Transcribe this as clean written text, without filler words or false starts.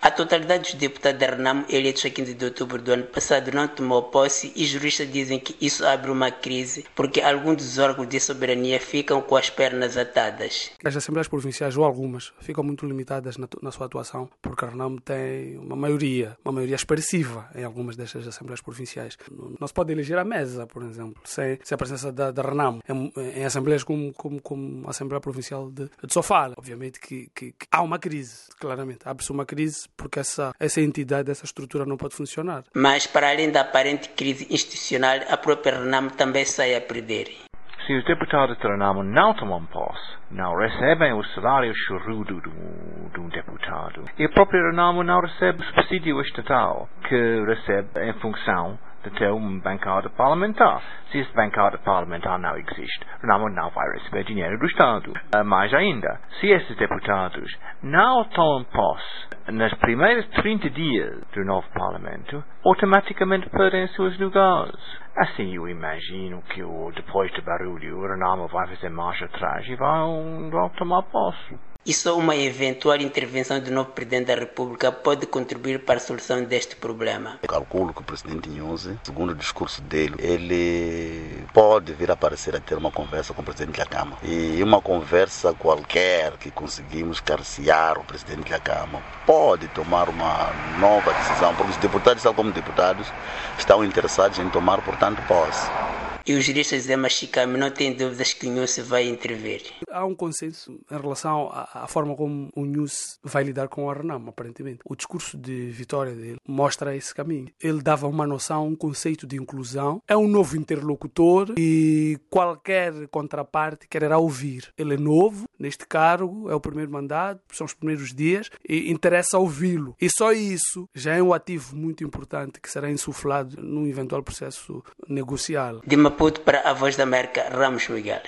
A totalidade dos deputados da Renamo eleitos a 15 de outubro do ano passado não tomou posse e juristas dizem que isso abre uma crise porque alguns dos órgãos de soberania ficam com as pernas atadas. As Assembleias Provinciais, ou algumas, ficam muito limitadas na sua atuação porque a Renamo tem uma maioria expressiva em algumas destas Assembleias Provinciais. Não se pode eleger a mesa, por exemplo, sem a presença da Renamo em Assembleias como a Assembleia Provincial de Sofala. Obviamente que há uma crise, claramente. Abre-se uma crise porque essa entidade, essa estrutura não pode funcionar. Mas, para além da aparente crise institucional, a própria Renamo também sai a perder. Se os deputados da Renamo não tomam posse, não recebem o salário churrudo de um deputado, e a própria Renamo não recebe o subsídio estatal que recebe em função de ter uma bancada parlamentar. Se essa bancada parlamentar não existe, Renamo não vai receber dinheiro do Estado. Mais ainda, se esses deputados não tomam posse nos primeiros 30 dias do novo Parlamento, automaticamente perdem seus lugares. Assim eu imagino que depois do barulho, o Renamo vai fazer marcha atrás e vão tomar posse. E só uma eventual intervenção do novo Presidente da República pode contribuir para a solução deste problema. Eu calculo que o Presidente Nyusi, segundo o discurso dele, ele pode vir a aparecer a ter uma conversa com o Presidente da Câmara. E uma conversa qualquer que conseguimos carcear o Presidente da Câmara pode tomar uma nova decisão, porque os deputados, tal como deputados, estão interessados em tomar, portanto, posse. E o jurista José Machicame não tem dúvidas que o Nyusi vai intervir. Há um consenso em relação à forma como o Nyusi vai lidar com a Renamo, aparentemente. O discurso de vitória dele mostra esse caminho. Ele dava uma noção, um conceito de inclusão. É um novo interlocutor e qualquer contraparte quererá ouvir. Ele é novo neste cargo, é o primeiro mandato, são os primeiros dias e interessa ouvi-lo. E só isso já é um ativo muito importante que será insuflado num eventual processo negocial. De Maputo para a Voz da América, Ramos Miguel.